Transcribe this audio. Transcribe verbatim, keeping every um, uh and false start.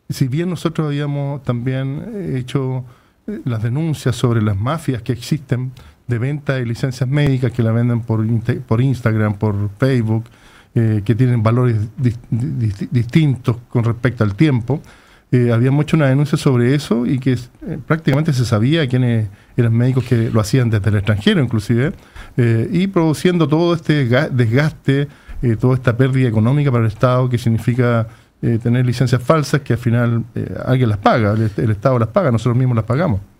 si bien nosotros habíamos también hecho las denuncias sobre las mafias que existen de venta de licencias médicas que la venden por, por Instagram, por Facebook, eh, que tienen valores di, di, distintos con respecto al tiempo, eh, habíamos hecho una denuncia sobre eso y que eh, prácticamente se sabía quiénes eran médicos que lo hacían desde el extranjero inclusive, eh, y produciendo todo este desgaste, eh, toda esta pérdida económica para el Estado que significa Eh, tener licencias falsas que al final eh, alguien las paga, el, el Estado las paga, nosotros mismos las pagamos.